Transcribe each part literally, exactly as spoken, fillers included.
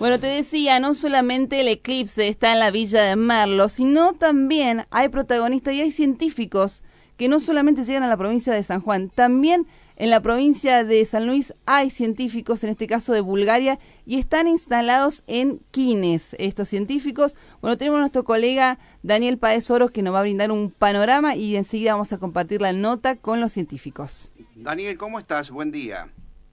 Bueno, te decía, no solamente el eclipse está en la villa de Merlo, sino también hay protagonistas y hay científicos que no solamente llegan a la provincia de San Juan, también en la provincia de San Luis hay científicos, en este caso de Bulgaria, y están instalados en Quines, estos científicos. Bueno, tenemos a nuestro colega Daniel Páez Oro que nos va a brindar un panorama y enseguida vamos a compartir la nota con los científicos. Daniel, ¿cómo estás? Buen día.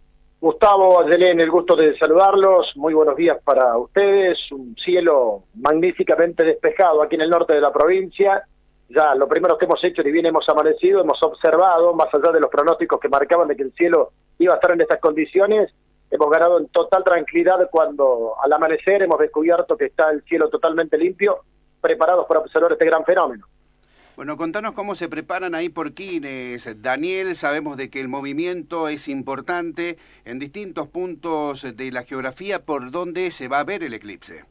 Gustavo, Ayelén, el gusto de saludarlos. Muy buenos días para ustedes. Un cielo magníficamente despejado aquí en el norte de la provincia. Ya lo primero que hemos hecho, ni bien hemos amanecido, hemos observado, más allá de los pronósticos que marcaban de que el cielo iba a estar en estas condiciones, hemos ganado en total tranquilidad cuando al amanecer hemos descubierto que está el cielo totalmente limpio, preparados para observar este gran fenómeno. Bueno, contanos cómo se preparan ahí por Quines. Daniel, sabemos de que el movimiento es importante en distintos puntos de la geografía. ¿Por dónde se va a ver el eclipse?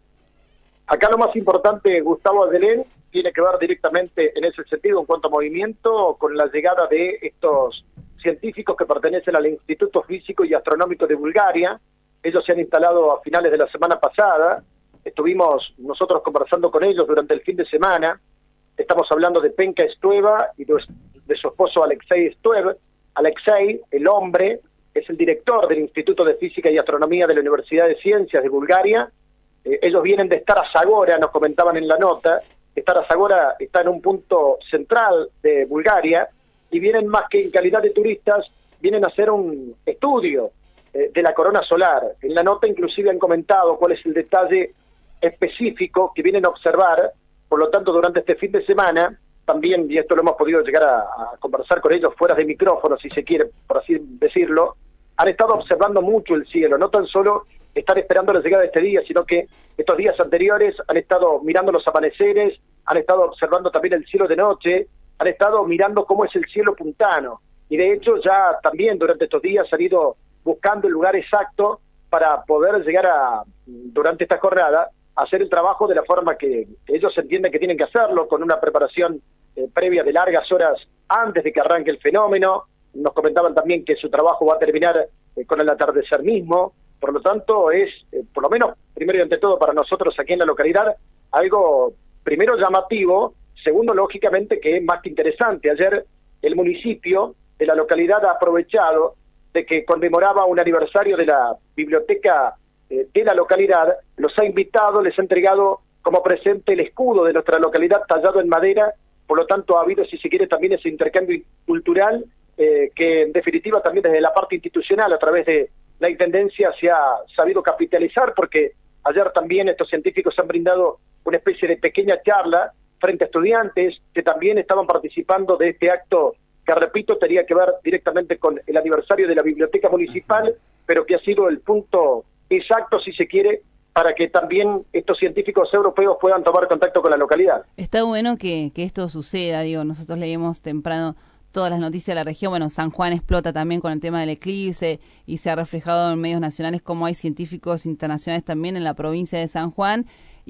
Acá lo más importante, Gustavo, Ayelén, tiene que ver directamente en ese sentido en cuanto a movimiento con la llegada de estos científicos que pertenecen al Instituto Físico y Astronómico de Bulgaria. Ellos se han instalado a finales de la semana pasada. Estuvimos nosotros conversando con ellos durante el fin de semana. Estamos hablando de Penka Stueva y de su esposo Alexei Stuev. Alexei, el hombre, es el director del Instituto de Física y Astronomía de la Universidad de Ciencias de Bulgaria. Eh, ellos vienen de Stara Zagora, nos comentaban en la nota. Stara Zagora está en un punto central de Bulgaria y vienen más que en calidad de turistas, vienen a hacer un estudio eh, de la corona solar. En la nota inclusive han comentado cuál es el detalle específico que vienen a observar. Por lo tanto, durante este fin de semana, también, y esto lo hemos podido llegar a, a conversar con ellos fuera de micrófono, si se quiere, por así decirlo, han estado observando mucho el cielo, no tan solo están esperando la llegada de este día, sino que estos días anteriores han estado mirando los amaneceres, han estado observando también el cielo de noche, han estado mirando cómo es el cielo puntano, y de hecho ya también durante estos días han ido buscando el lugar exacto para poder llegar a, durante esta jornada, hacer el trabajo de la forma que ellos entienden que tienen que hacerlo, con una preparación eh, previa de largas horas antes de que arranque el fenómeno. Nos comentaban también que su trabajo va a terminar eh, con el atardecer mismo. Por lo tanto, es, eh, por lo menos, primero y ante todo para nosotros aquí en la localidad, algo, primero, llamativo, segundo, lógicamente, que es más que interesante. Ayer el municipio de la localidad ha aprovechado de que conmemoraba un aniversario de la biblioteca de la localidad, los ha invitado, les ha entregado como presente el escudo de nuestra localidad tallado en madera. Por lo tanto ha habido, si se quiere, también ese intercambio cultural eh, que en definitiva también desde la parte institucional, a través de la Intendencia, se ha sabido capitalizar, porque ayer también estos científicos han brindado una especie de pequeña charla frente a estudiantes que también estaban participando de este acto que, repito, tenía que ver directamente con el aniversario de la biblioteca municipal, pero que ha sido el punto exacto, si se quiere, para que también estos científicos europeos puedan tomar contacto con la localidad. Está bueno que, que esto suceda, digo, nosotros leímos temprano todas las noticias de la región. Bueno, San Juan explota también con el tema del eclipse y se ha reflejado en medios nacionales como hay científicos internacionales también en la provincia de San Juan.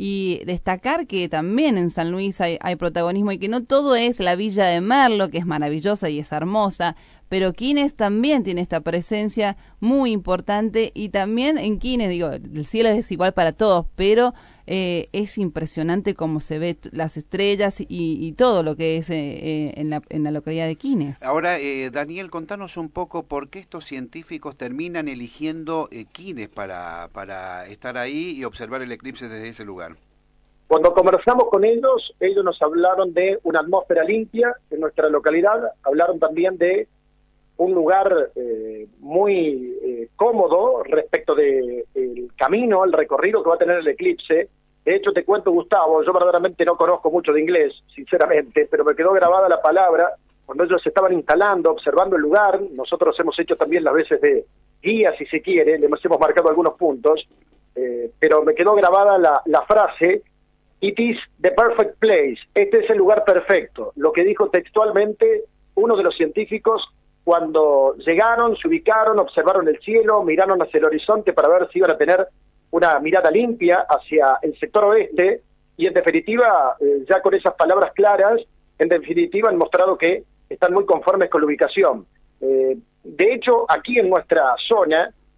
Y destacar que también en San Luis hay, hay protagonismo y que no todo es la villa de Merlo, que es maravillosa y es hermosa, pero Quines también tiene esta presencia muy importante, y también en Quines, digo, el cielo es desigual para todos, pero eh, es impresionante cómo se ve las estrellas y, y todo lo que es eh, en, la, en la localidad de Quines. Ahora, eh, Daniel, contanos un poco por qué estos científicos terminan eligiendo eh, Quines para, para estar ahí y observar el eclipse desde ese lugar. Cuando conversamos con ellos, ellos nos hablaron de una atmósfera limpia en nuestra localidad, hablaron también de un lugar eh, muy eh, cómodo respecto del de camino, el recorrido que va a tener el eclipse. De hecho, te cuento, Gustavo, yo verdaderamente no conozco mucho de inglés, sinceramente, pero me quedó grabada la palabra cuando ellos se estaban instalando, observando el lugar. Nosotros hemos hecho también las veces de guía, si se quiere, les hemos marcado algunos puntos, eh, pero me quedó grabada la, la frase: "It is the perfect place", este es el lugar perfecto, lo que dijo textualmente uno de los científicos cuando llegaron, se ubicaron, observaron el cielo, miraron hacia el horizonte para ver si iban a tener una mirada limpia hacia el sector oeste, y en definitiva, eh, ya con esas palabras claras, en definitiva han mostrado que están muy conformes con la ubicación. Eh, de hecho, aquí en nuestra zona,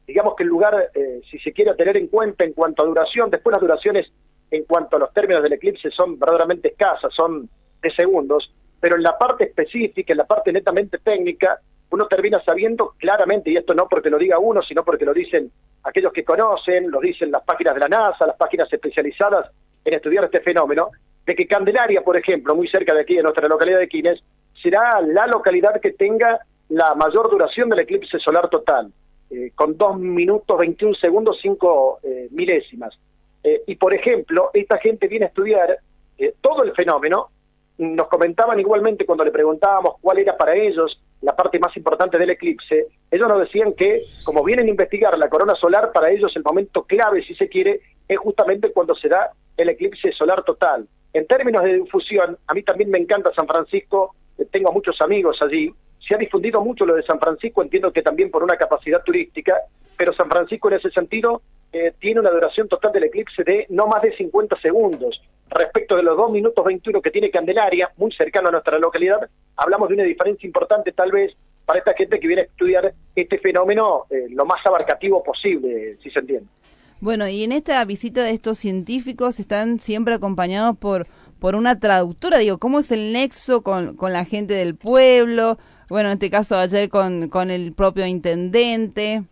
digamos que el lugar, eh, si se quiere tener en cuenta en cuanto a duración, después las duraciones en cuanto a los términos del eclipse son verdaderamente escasas, son de segundos, pero en la parte específica, en la parte netamente técnica, uno termina sabiendo claramente, y esto no porque lo diga uno, sino porque lo dicen aquellos que conocen, lo dicen las páginas de la NASA, las páginas especializadas en estudiar este fenómeno, de que Candelaria, por ejemplo, muy cerca de aquí, de nuestra localidad de Quines, será la localidad que tenga la mayor duración del eclipse solar total, eh, con dos minutos, veintiún segundos, cinco eh, milésimas. Eh, y, por ejemplo, esta gente viene a estudiar eh, todo el fenómeno. Nos comentaban igualmente cuando le preguntábamos cuál era para ellos la parte más importante del eclipse, ellos nos decían que, como vienen a investigar la corona solar, para ellos el momento clave, si se quiere, es justamente cuando se da el eclipse solar total. En términos de difusión, a mí también me encanta San Francisco, eh, tengo muchos amigos allí, se ha difundido mucho lo de San Francisco, entiendo que también por una capacidad turística, pero San Francisco en ese sentido eh, tiene una duración total del eclipse de no más de cincuenta segundos. Respecto de los dos minutos veintiuno que tiene Candelaria, muy cercano a nuestra localidad, hablamos de una diferencia importante tal vez para esta gente que viene a estudiar este fenómeno eh, lo más abarcativo posible, si se entiende. Bueno, y en esta visita de estos científicos están siempre acompañados por por una traductora, digo, ¿cómo es el nexo con, con la gente del pueblo? Bueno, en este caso ayer con, con el propio intendente.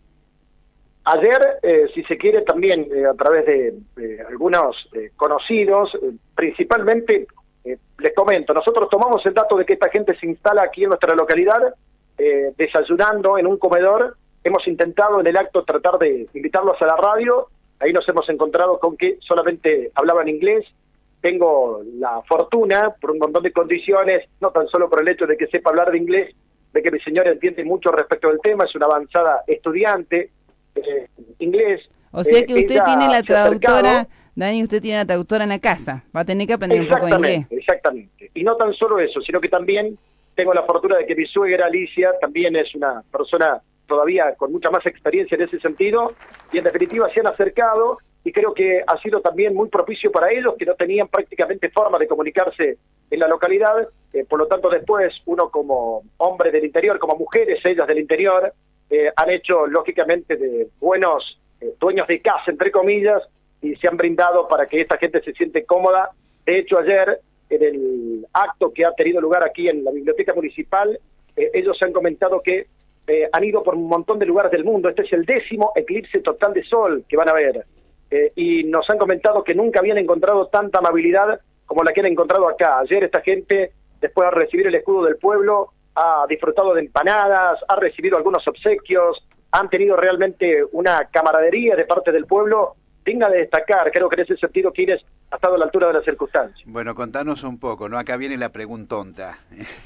Ayer, eh, si se quiere, también eh, a través de eh, algunos eh, conocidos, eh, principalmente, eh, les comento, nosotros tomamos el dato de que esta gente se instala aquí en nuestra localidad, eh, desayunando en un comedor. Hemos intentado en el acto tratar de invitarlos a la radio, ahí nos hemos encontrado con que solamente hablaban inglés. Tengo la fortuna, por un montón de condiciones, no tan solo por el hecho de que sepa hablar de inglés, de que mi señora entiende mucho respecto del tema, es una avanzada estudiante, Eh, inglés. O sea que eh, usted tiene la traductora, acercado, Dani, usted tiene la traductora en la casa, va a tener que aprender un poco de inglés. Exactamente, y no tan solo eso, sino que también tengo la fortuna de que mi suegra Alicia también es una persona todavía con mucha más experiencia en ese sentido, y en definitiva se han acercado, y creo que ha sido también muy propicio para ellos, que no tenían prácticamente forma de comunicarse en la localidad, eh, por lo tanto después uno como hombre del interior, como mujeres ellas del interior, Eh, han hecho, lógicamente, de buenos eh, dueños de casa, entre comillas, y se han brindado para que esta gente se siente cómoda. De hecho, ayer, en el acto que ha tenido lugar aquí en la Biblioteca Municipal, eh, ellos han comentado que eh, han ido por un montón de lugares del mundo. Este es el décimo eclipse total de sol que van a ver. Eh, y nos han comentado que nunca habían encontrado tanta amabilidad como la que han encontrado acá. Ayer esta gente, después de recibir el escudo del pueblo, ha disfrutado de empanadas, ha recibido algunos obsequios, han tenido realmente una camaradería de parte del pueblo digna de destacar. Creo que en ese sentido Quines ha estado a la altura de las circunstancias. Bueno, contanos un poco, ¿no? Acá viene la preguntonta.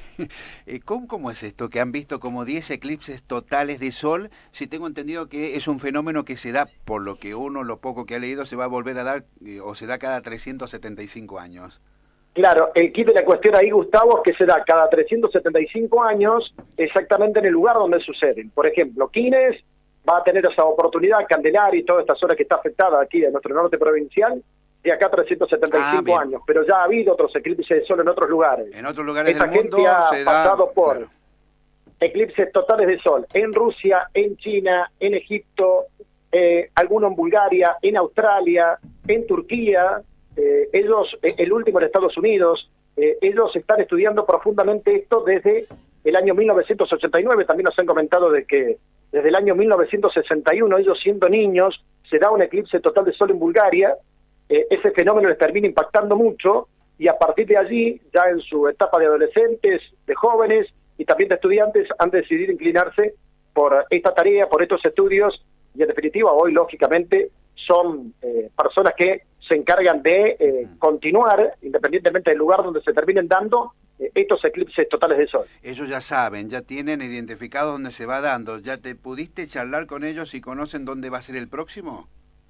¿Cómo, ¿Cómo es esto? Que han visto como diez eclipses totales de sol. Si tengo entendido que es un fenómeno que se da, por lo que uno, lo poco que ha leído, se va a volver a dar, eh, o se da cada trescientos setenta y cinco años. Claro, el kit de la cuestión ahí, Gustavo, es que se da cada trescientos setenta y cinco años exactamente en el lugar donde suceden. Por ejemplo, Quines va a tener esa oportunidad, Candelaria y toda esta zona que está afectada aquí de nuestro norte provincial, de acá trescientos setenta y cinco ah, años, pero ya ha habido otros eclipses de sol en otros lugares. En otros lugares Esta del mundo gente ha se pasado da, por claro, eclipses totales de sol en Rusia, en China, en Egipto, eh, alguno en Bulgaria, en Australia, en Turquía. Eh, ellos, eh, el último en Estados Unidos, eh, ellos están estudiando profundamente esto desde el año mil novecientos ochenta y nueve, también nos han comentado de que desde el año mil novecientos sesenta y uno, ellos siendo niños, se da un eclipse total de sol en Bulgaria, eh, ese fenómeno les termina impactando mucho, y a partir de allí, ya en su etapa de adolescentes, de jóvenes y también de estudiantes, han decidido inclinarse por esta tarea, por estos estudios, y en definitiva hoy, lógicamente, son eh, personas que se encargan de eh, continuar, independientemente del lugar donde se terminen dando, eh, estos eclipses totales de sol. Ellos ya saben, ya tienen identificado dónde se va dando. ¿Ya te pudiste charlar con ellos y conocen dónde va a ser el próximo?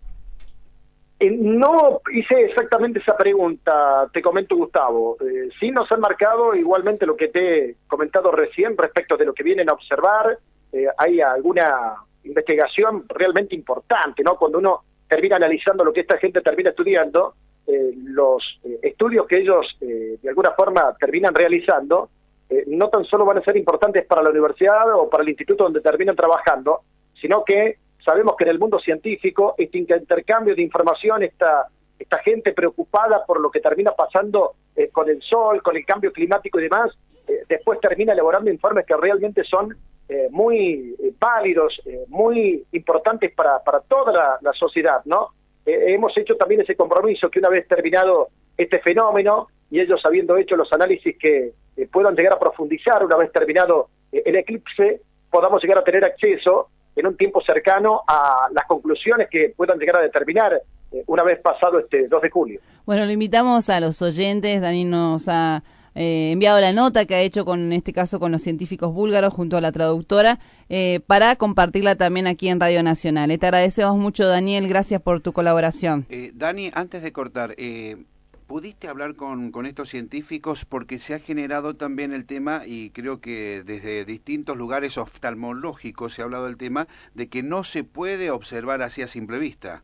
Eh, no hice exactamente esa pregunta, te comento, Gustavo. Eh, sí nos han marcado igualmente lo que te he comentado recién respecto de lo que vienen a observar. Eh, hay alguna investigación realmente importante, ¿no? Cuando uno termina analizando lo que esta gente termina estudiando, eh, los eh, estudios que ellos eh, de alguna forma terminan realizando, eh, no tan solo van a ser importantes para la universidad o para el instituto donde terminan trabajando, sino que sabemos que en el mundo científico este intercambio de información, esta, esta gente preocupada por lo que termina pasando eh, con el sol, con el cambio climático y demás, eh, después termina elaborando informes que realmente son eh, muy eh, válidos, eh, muy importantes para, para toda la, la sociedad, ¿no? Eh, hemos hecho también ese compromiso que una vez terminado este fenómeno, y ellos habiendo hecho los análisis que eh, puedan llegar a profundizar una vez terminado eh, el eclipse, podamos llegar a tener acceso en un tiempo cercano a las conclusiones que puedan llegar a determinar eh, una vez pasado este dos de julio. Bueno, lo invitamos a los oyentes. Dani nos ha eh, enviado la nota que ha hecho con, en este caso, con los científicos búlgaros junto a la traductora, eh, para compartirla también aquí en Radio Nacional. Eh, te agradecemos mucho, Daniel, gracias por tu colaboración. Eh, Dani, antes de cortar, eh, ¿pudiste hablar con, con estos científicos? Porque se ha generado también el tema, y creo que desde distintos lugares oftalmológicos se ha hablado del tema, de que no se puede observar así a simple vista.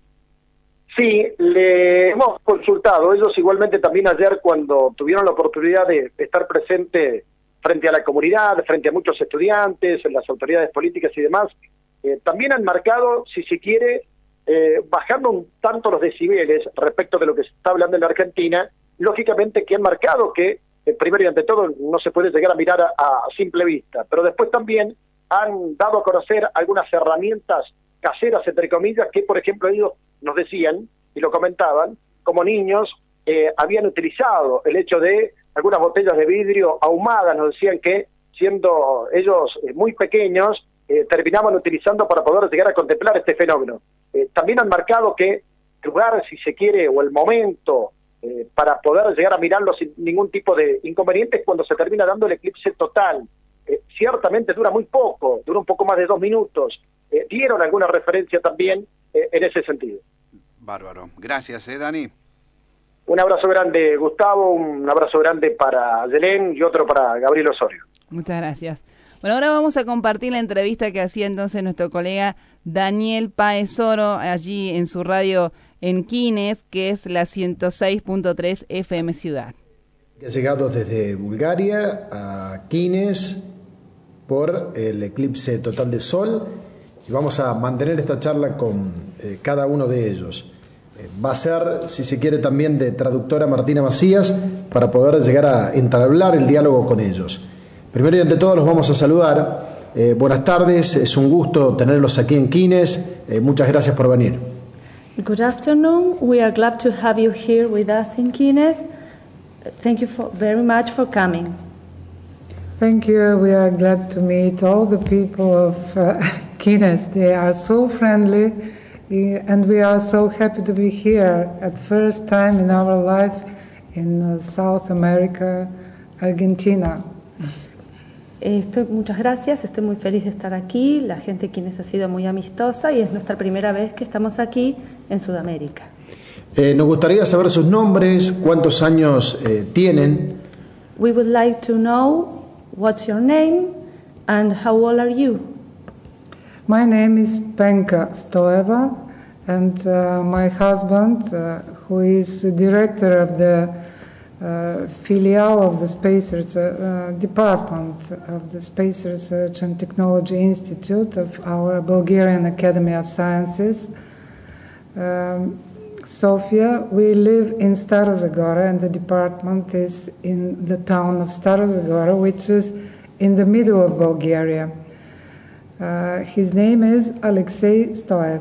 Sí, le hemos consultado. Ellos igualmente también ayer, cuando tuvieron la oportunidad de estar presente frente a la comunidad, frente a muchos estudiantes, las autoridades políticas y demás, eh, también han marcado, si se quiere, Eh, bajando un tanto los decibeles respecto de lo que se está hablando en la Argentina, lógicamente que han marcado que, eh, primero y ante todo, no se puede llegar a mirar a, a simple vista, pero después también han dado a conocer algunas herramientas caseras, entre comillas, que, por ejemplo, ellos nos decían, y lo comentaban, como niños, eh, habían utilizado el hecho de algunas botellas de vidrio ahumadas, nos decían que, siendo ellos eh, muy pequeños, eh, terminaban utilizando para poder llegar a contemplar este fenómeno. Eh, también han marcado que el lugar, si se quiere, o el momento eh, para poder llegar a mirarlo sin ningún tipo de inconveniente es cuando se termina dando el eclipse total. Eh, ciertamente dura muy poco, dura un poco más de dos minutos. Eh, dieron alguna referencia también eh, en ese sentido. Bárbaro. Gracias, ¿eh, Dani? Un abrazo grande, Gustavo, un abrazo grande para Yelén y otro para Gabriel Osorio. Muchas gracias. Bueno, ahora vamos a compartir la entrevista que hacía entonces nuestro colega Daniel Páez Oro allí en su radio en Quines, que es la ciento seis punto tres F M Ciudad. Ha llegado desde Bulgaria a Quines por el eclipse total de sol, y vamos a mantener esta charla con eh, cada uno de ellos. Eh, va a ser, si se quiere, también de traductora Martina Macías, para poder llegar a entablar el diálogo con ellos. Primero y ante todo los vamos a saludar. Eh, buenas tardes, es un gusto tenerlos aquí en Quines. Eh, muchas gracias por venir. Good afternoon. We are glad to have you here with us in Quines. Thank you for, very much for coming. Thank you. We are glad to meet all the people of uh, Quines. They are so friendly, and we are so happy to be here at first time in our life in uh, South America, Argentina. Estoy, muchas gracias, estoy muy feliz de estar aquí. La gente de Quines ha sido muy amistosa y es nuestra primera vez que estamos aquí en Sudamérica. Eh, nos gustaría saber sus nombres, cuántos años eh, tienen. We would like to know what's your name and how old are you? My name is Penka Stoeva, and uh, my husband, uh, who is the director of the Uh, filial of the Space Research uh, Department of the Space Research and Technology Institute of our Bulgarian Academy of Sciences. Um, Sofia, we live in Stara Zagora, and the department is in the town of Stara Zagora, which is in the middle of Bulgaria. Uh, his name is Alexei Stoev.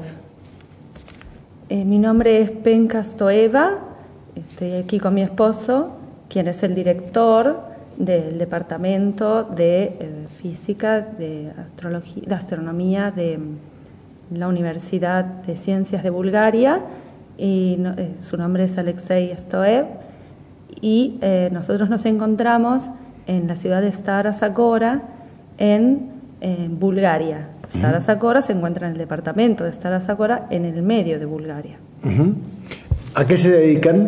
Eh, mi nombre es Penka Stoeva. Estoy aquí con mi esposo, quien es el director del Departamento de eh, Física, de, astrología, de Astronomía de la Universidad de Ciencias de Bulgaria, y no, eh, su nombre es Alexei Stoev, y eh, nosotros nos encontramos en la ciudad de Stara Zagora, en, en Bulgaria. Stara Zagora se encuentra en el departamento de Stara Zagora, en el medio de Bulgaria. Uh-huh. ¿A qué se dedican?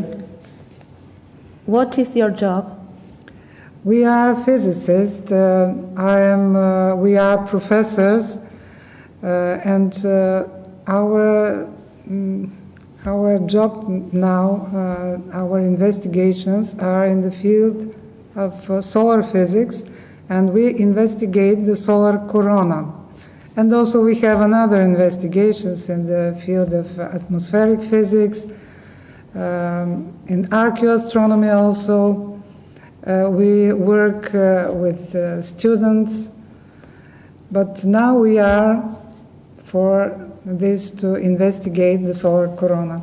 What is your job? We are physicists. Uh, I am. Uh, we are professors, uh, and uh, our um, our job now, uh, our investigations are in the field of uh, solar physics, and we investigate the solar corona. And also we have another investigations in the field of atmospheric physics, um, in archaeoastronomy also. Uh, we work uh, with uh, students, but now we are for this to investigate the solar corona.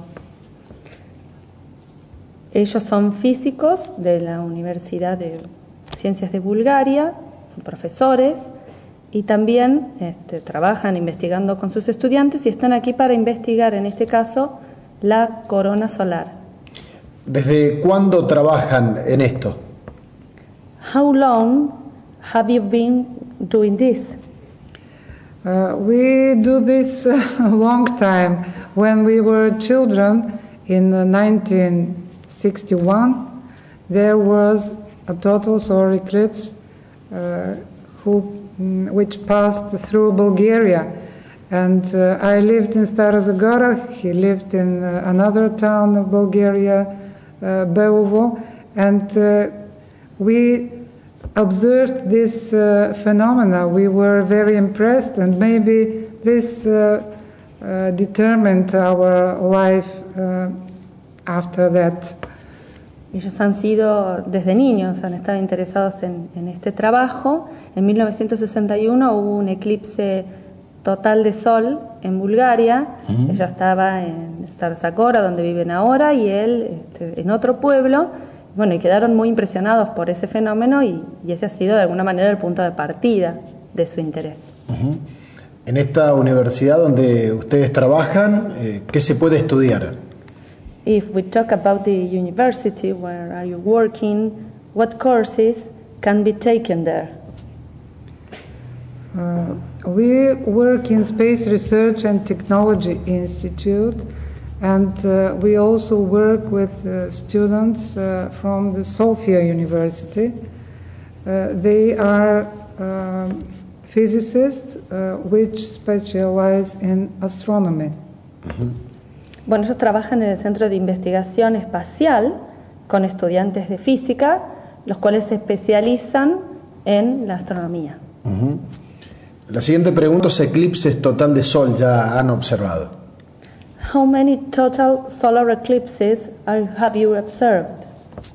Ellos son físicos de la Universidad de Ciencias de Bulgaria, son profesores y también este, trabajan investigando con sus estudiantes y están aquí para investigar, en este caso, la corona solar. ¿Desde cuándo trabajan en esto? How long have you been doing this? Uh, we do this a long time. When we were children in nineteen sixty-one, there was a total solar eclipse uh, who, which passed through Bulgaria. And uh, I lived in Stara Zagora, he lived in uh, another town of Bulgaria, uh, Belovo, and uh, we observed this uh, phenomena. We were very impressed, and maybe this uh, uh, determined our life uh, after that. Ellos han sido, desde niños, han estado interesados en, en este trabajo. En mil novecientos sesenta y uno hubo un eclipse total de sol en Bulgaria. Uh-huh. Ella estaba en Stara Zagora, donde viven ahora, y él este, en otro pueblo. Bueno, y quedaron muy impresionados por ese fenómeno y, y ese ha sido de alguna manera el punto de partida de su interés. Uh-huh. En esta universidad donde ustedes trabajan, eh, ¿qué se puede estudiar? If we talk about the university where are you working, what courses can be taken there? Uh, we work in Space Research and Technology Institute, and uh, we also work with uh, students uh, from the Sofia University. Uh, they are uh, physicists uh, which specialize in astronomy. Uh-huh. Bueno, ellos trabajan en el Centro de Investigación Espacial con estudiantes de física, los cuales se especializan en la astronomía. Uh-huh. La siguiente pregunta es: eclipses total de sol ya han observado. How many total solar eclipses are, have you observed?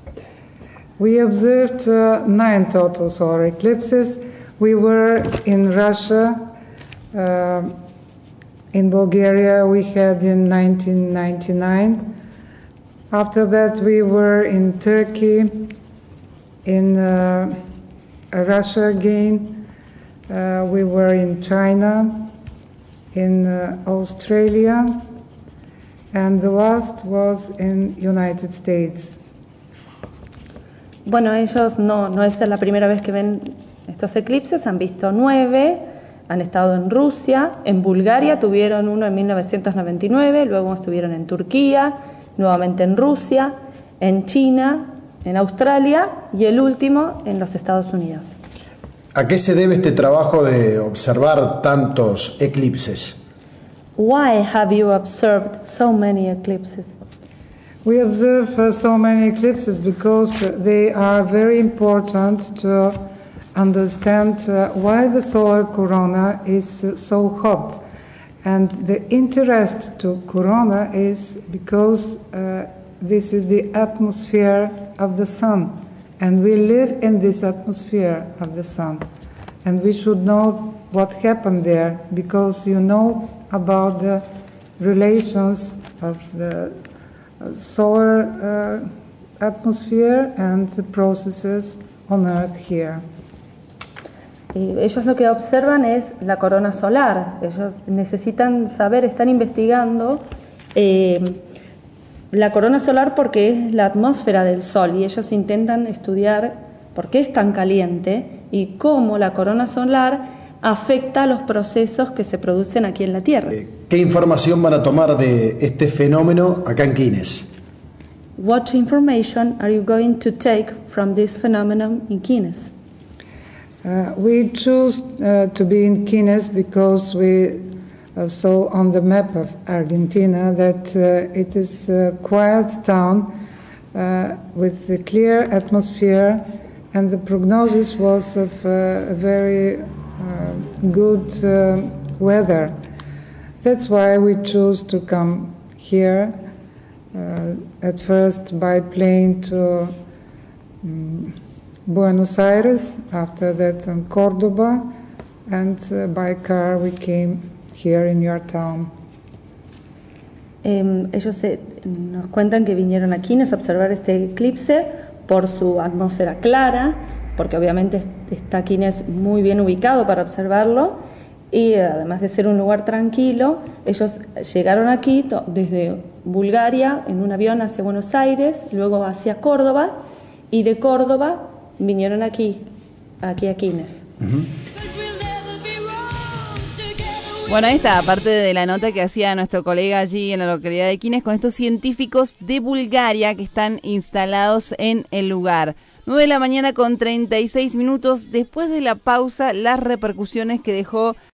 We observed uh, nine total solar eclipses. We were in Russia. Uh, In Bulgaria, we had in nineteen ninety-nine. After that, we were in Turkey, in uh, Russia again. Uh, we were in China, in uh, Australia, and the last was in United States. Bueno, ellos no, no es la primera vez que ven estos eclipses, han visto nueve. Han estado en Rusia, en Bulgaria tuvieron uno en mil novecientos noventa y nueve, luego estuvieron en Turquía, nuevamente en Rusia, en China, en Australia y el último en los Estados Unidos. ¿A qué se debe este trabajo de observar tantos eclipses? Why have you observed so many eclipses? We observe uh, so many eclipses because they are very important to understand uh, why the solar corona is uh, so hot. And the interest to corona is because uh, this is the atmosphere of the sun, and we live in this atmosphere of the sun. And we should know what happened there, because you know about the relations of the solar uh, atmosphere and the processes on Earth here. Y ellos lo que observan es la corona solar. Ellos necesitan saber, están investigando eh, la corona solar porque es la atmósfera del Sol, y ellos intentan estudiar por qué es tan caliente y cómo la corona solar afecta a los procesos que se producen aquí en la Tierra. ¿Qué información van a tomar de este fenómeno acá en Quines? What information are you going to take from this phenomenon in Quines? Uh, we choose uh, to be in Quines because we uh, saw on the map of Argentina that uh, it is a quiet town uh, with a clear atmosphere, and the prognosis was of uh, a very uh, good uh, weather. That's why we chose to come here, uh, at first by plane to um, Buenos Aires, after that in Cordoba, and uh, by car we came here in your town. Eh, ellos eh, nos cuentan que vinieron a Quines a observar este eclipse por su atmósfera clara, porque obviamente está Quines muy bien ubicado para observarlo, y además de ser un lugar tranquilo, ellos llegaron aquí to- desde Bulgaria en un avión hacia Buenos Aires, luego hacia Córdoba, y de Córdoba vinieron aquí, aquí a Quines. Uh-huh. Bueno, ahí está, aparte de la nota que hacía nuestro colega allí en la localidad de Quines con estos científicos de Bulgaria que están instalados en el lugar. nueve de la mañana con treinta y seis minutos. Después de la pausa, las repercusiones que dejó